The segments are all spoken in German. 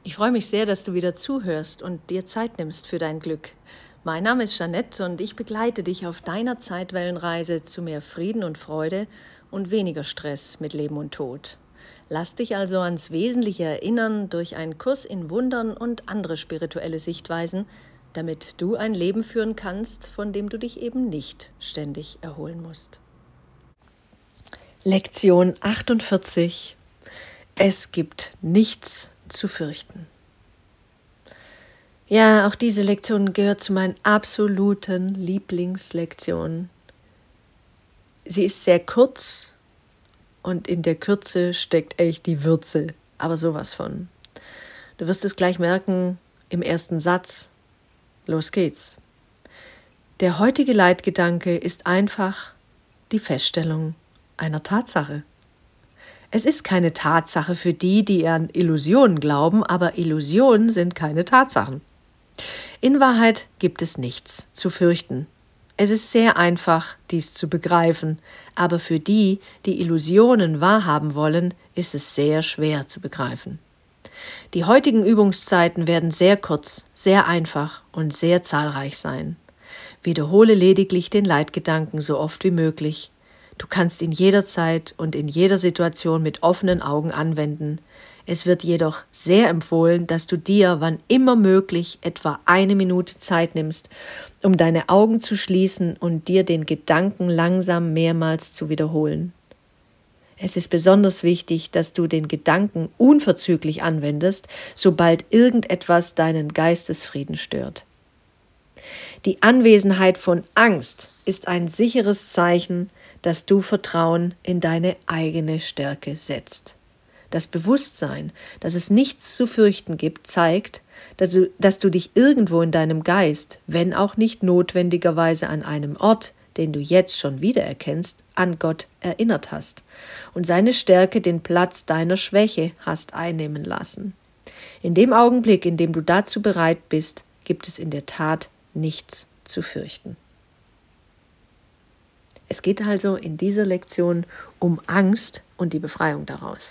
Ich freue mich sehr, dass du wieder zuhörst und dir Zeit nimmst für dein Glück. Mein Name ist Jeanette und ich begleite dich auf deiner Zeitwellenreise zu mehr Frieden und Freude und weniger Stress mit Leben und Tod. Lass dich also ans Wesentliche erinnern durch einen Kurs in Wundern und andere spirituelle Sichtweisen, damit du ein Leben führen kannst, von dem du dich eben nicht ständig erholen musst. Lektion 48. Es gibt nichts zu fürchten. Ja, auch diese Lektion gehört zu meinen absoluten Lieblingslektionen. Sie ist sehr kurz und in der Kürze steckt echt die Würze, aber sowas von. Du wirst es gleich merken im ersten Satz. Los geht's. Der heutige Leitgedanke ist einfach die Feststellung einer Tatsache. Es ist keine Tatsache für die, die an Illusionen glauben, aber Illusionen sind keine Tatsachen. In Wahrheit gibt es nichts zu fürchten. Es ist sehr einfach, dies zu begreifen, aber für die, die Illusionen wahrhaben wollen, ist es sehr schwer zu begreifen. Die heutigen Übungszeiten werden sehr kurz, sehr einfach und sehr zahlreich sein. Wiederhole lediglich den Leitgedanken so oft wie möglich. Du kannst ihn jederzeit und in jeder Situation mit offenen Augen anwenden. Es wird jedoch sehr empfohlen, dass du dir, wann immer möglich, etwa 1 Minute Zeit nimmst, um deine Augen zu schließen und dir den Gedanken langsam mehrmals zu wiederholen. Es ist besonders wichtig, dass du den Gedanken unverzüglich anwendest, sobald irgendetwas deinen Geistesfrieden stört. Die Anwesenheit von Angst ist ein sicheres Zeichen, dass du Vertrauen in deine eigene Stärke setzt. Das Bewusstsein, dass es nichts zu fürchten gibt, zeigt, dass du dich irgendwo in deinem Geist, wenn auch nicht notwendigerweise an einem Ort, den du jetzt schon wiedererkennst, an Gott erinnert hast und seine Stärke den Platz deiner Schwäche hast einnehmen lassen. In dem Augenblick, in dem du dazu bereit bist, gibt es in der Tat nichts zu fürchten. Es geht also in dieser Lektion um Angst und die Befreiung daraus.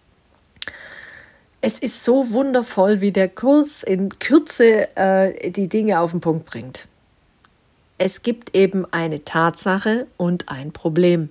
Es ist so wundervoll, wie der Kurs in Kürze die Dinge auf den Punkt bringt. Es gibt eben eine Tatsache und ein Problem.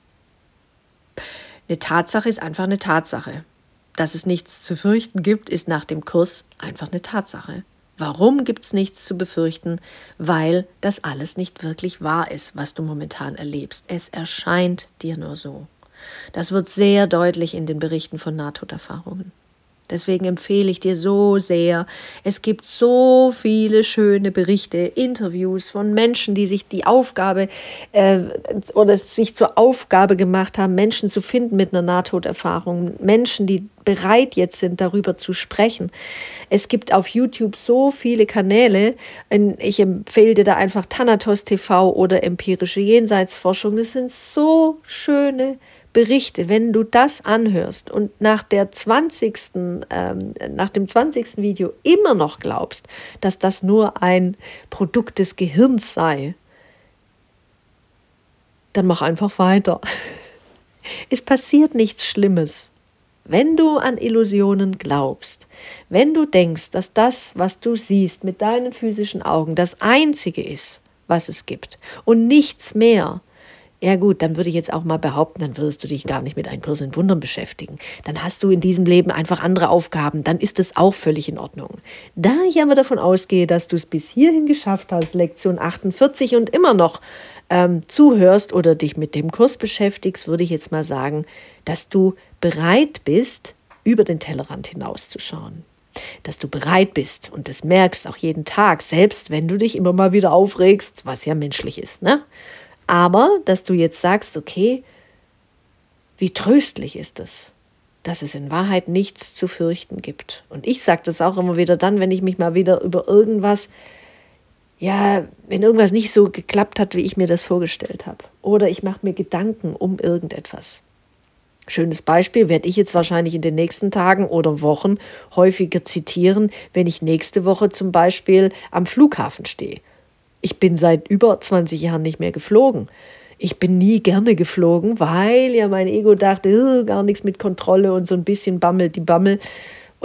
Eine Tatsache ist einfach eine Tatsache. Dass es nichts zu fürchten gibt, ist nach dem Kurs einfach eine Tatsache. Warum gibt es nichts zu befürchten? Weil das alles nicht wirklich wahr ist, was du momentan erlebst. Es erscheint dir nur so. Das wird sehr deutlich in den Berichten von Nahtoderfahrungen. Deswegen empfehle ich dir so sehr, es gibt so viele schöne Berichte, Interviews von Menschen, die sich die Aufgabe oder sich zur Aufgabe gemacht haben, Menschen zu finden mit einer Nahtoderfahrung, Menschen, die bereit jetzt sind, darüber zu sprechen. Es gibt auf YouTube so viele Kanäle, ich empfehle dir da einfach Thanatos TV oder empirische Jenseitsforschung, das sind so schöne Berichte, wenn du das anhörst und nach dem 20. Video immer noch glaubst, dass das nur ein Produkt des Gehirns sei, dann mach einfach weiter. Es passiert nichts Schlimmes. Wenn du an Illusionen glaubst, wenn du denkst, dass das, was du siehst mit deinen physischen Augen, das Einzige ist, was es gibt und nichts mehr, ja gut, dann würde ich jetzt auch mal behaupten, dann würdest du dich gar nicht mit einem Kurs in Wundern beschäftigen. Dann hast du in diesem Leben einfach andere Aufgaben, dann ist das auch völlig in Ordnung. Da ich aber davon ausgehe, dass du es bis hierhin geschafft hast, Lektion 48 und immer noch zuhörst oder dich mit dem Kurs beschäftigst, würde ich jetzt mal sagen, dass du bereit bist, über den Tellerrand hinauszuschauen. Dass du bereit bist und das merkst auch jeden Tag, selbst wenn du dich immer mal wieder aufregst, was ja menschlich ist, ne? Aber, dass du jetzt sagst, okay, wie tröstlich ist es, dass es in Wahrheit nichts zu fürchten gibt. Und ich sage das auch immer wieder dann, wenn ich mich mal wieder über irgendwas, wenn irgendwas nicht so geklappt hat, wie ich mir das vorgestellt habe. Oder ich mache mir Gedanken um irgendetwas. Schönes Beispiel werde ich jetzt wahrscheinlich in den nächsten Tagen oder Wochen häufiger zitieren, wenn ich nächste Woche zum Beispiel am Flughafen stehe. Ich bin seit über 20 Jahren nicht mehr geflogen. Ich bin nie gerne geflogen, weil ja mein Ego dachte, gar nichts mit Kontrolle und so ein bisschen bammelt die Bammel.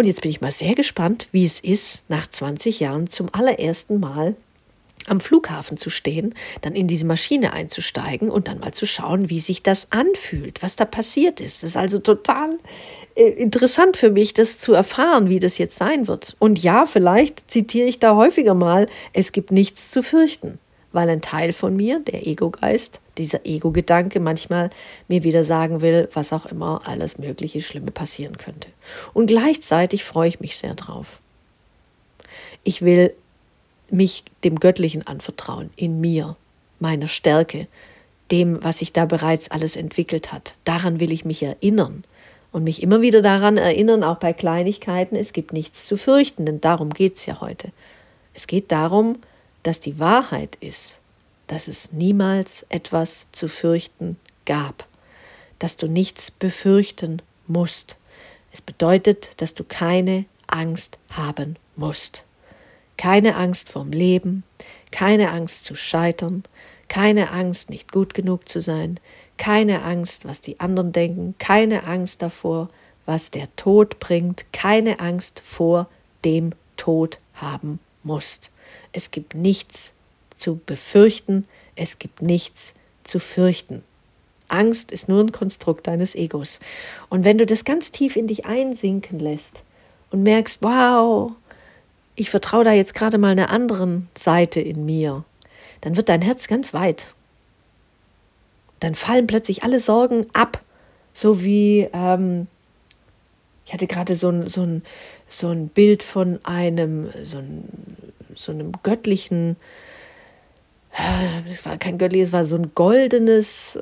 Und jetzt bin ich mal sehr gespannt, wie es ist, nach 20 Jahren zum allerersten Mal am Flughafen zu stehen, dann in diese Maschine einzusteigen und dann mal zu schauen, wie sich das anfühlt, was da passiert ist. Das ist also total interessant für mich, das zu erfahren, wie das jetzt sein wird. Und ja, vielleicht zitiere ich da häufiger mal, es gibt nichts zu fürchten, weil ein Teil von mir, der Ego-Geist, dieser Ego-Gedanke manchmal mir wieder sagen will, was auch immer alles mögliche Schlimme passieren könnte. Und gleichzeitig freue ich mich sehr drauf. Ich will mich dem Göttlichen anvertrauen, in mir, meiner Stärke, dem, was sich da bereits alles entwickelt hat. Daran will ich mich erinnern und mich immer wieder daran erinnern, auch bei Kleinigkeiten, es gibt nichts zu fürchten, denn darum geht es ja heute. Es geht darum, dass die Wahrheit ist, dass es niemals etwas zu fürchten gab, dass du nichts befürchten musst. Es bedeutet, dass du keine Angst haben musst. Keine Angst vorm Leben, keine Angst zu scheitern, keine Angst, nicht gut genug zu sein, keine Angst, was die anderen denken, keine Angst davor, was der Tod bringt, keine Angst vor dem Tod haben musst. Es gibt nichts zu befürchten, es gibt nichts zu fürchten. Angst ist nur ein Konstrukt deines Egos. Und wenn du das ganz tief in dich einsinken lässt und merkst, wow, ich vertraue da jetzt gerade mal einer anderen Seite in mir, dann wird dein Herz ganz weit. Dann fallen plötzlich alle Sorgen ab, so wie, ich hatte gerade so ein Bild von einem göttlichen, das war kein göttliches, es war so ein goldenes,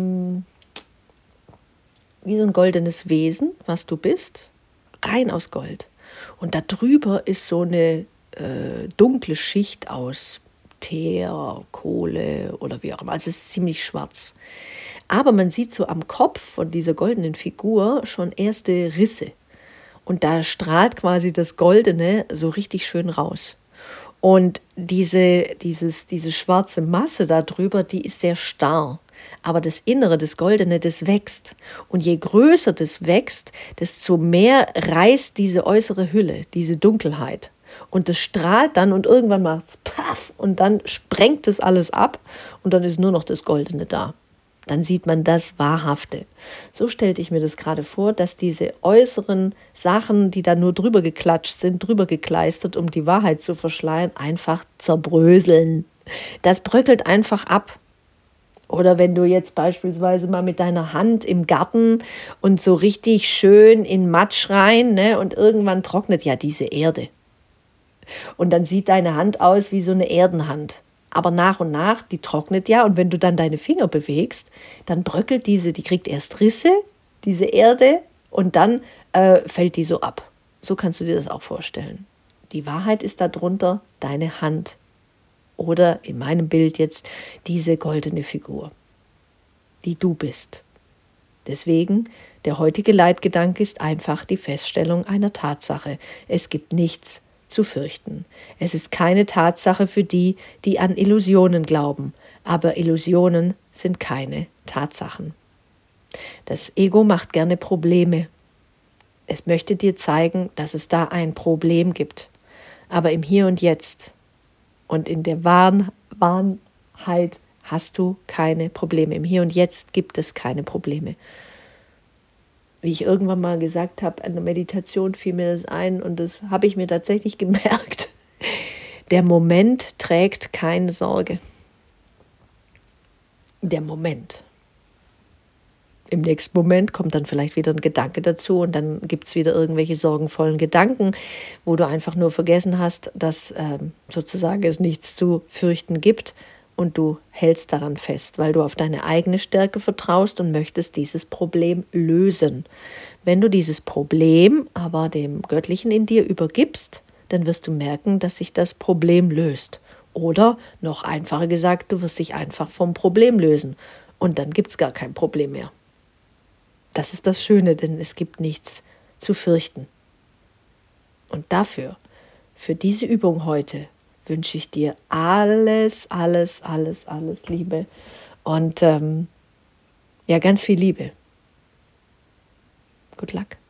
wie so ein goldenes Wesen, was du bist, rein aus Gold. Und da drüber ist so eine dunkle Schicht aus Teer, Kohle oder wie auch immer. Also es ist ziemlich schwarz. Aber man sieht so am Kopf von dieser goldenen Figur schon erste Risse. Und da strahlt quasi das Goldene so richtig schön raus. Und diese schwarze Masse da drüber, die ist sehr starr. Aber das Innere, das Goldene, das wächst. Und je größer das wächst, desto mehr reißt diese äußere Hülle, diese Dunkelheit. Und das strahlt dann und irgendwann macht es paff und dann sprengt es alles ab und dann ist nur noch das Goldene da. Dann sieht man das Wahrhafte. So stellte ich mir das gerade vor, dass diese äußeren Sachen, die da nur drüber geklatscht sind, drüber gekleistert, um die Wahrheit zu verschleiern, einfach zerbröseln. Das bröckelt einfach ab. Oder wenn du jetzt beispielsweise mal mit deiner Hand im Garten und so richtig schön in Matsch rein, ne, und irgendwann trocknet ja diese Erde. Und dann sieht deine Hand aus wie so eine Erdenhand. Aber nach und nach, die trocknet ja. Und wenn du dann deine Finger bewegst, dann bröckelt die kriegt erst Risse, diese Erde, und dann fällt die so ab. So kannst du dir das auch vorstellen. Die Wahrheit ist darunter deine Hand. Oder in meinem Bild jetzt diese goldene Figur, die du bist. Deswegen, der heutige Leitgedanke ist einfach die Feststellung einer Tatsache. Es gibt nichts zu fürchten. Es ist keine Tatsache für die, die an Illusionen glauben, aber Illusionen sind keine Tatsachen. Das Ego macht gerne Probleme. Es möchte dir zeigen, dass es da ein Problem gibt. Aber im Hier und Jetzt und in der Wahrheit hast du keine Probleme. Im Hier und Jetzt gibt es keine Probleme. Wie ich irgendwann mal gesagt habe, an der Meditation fiel mir das ein und das habe ich mir tatsächlich gemerkt. Der Moment trägt keine Sorge. Der Moment. Im nächsten Moment kommt dann vielleicht wieder ein Gedanke dazu und dann gibt es wieder irgendwelche sorgenvollen Gedanken, wo du einfach nur vergessen hast, dass sozusagen es nichts zu fürchten gibt und du hältst daran fest, weil du auf deine eigene Stärke vertraust und möchtest dieses Problem lösen. Wenn du dieses Problem aber dem Göttlichen in dir übergibst, dann wirst du merken, dass sich das Problem löst. Oder, noch einfacher gesagt, du wirst dich einfach vom Problem lösen und dann gibt es gar kein Problem mehr. Das ist das Schöne, denn es gibt nichts zu fürchten. Und dafür, für diese Übung heute, wünsche ich dir alles, alles, alles, alles Liebe und ganz viel Liebe. Good luck.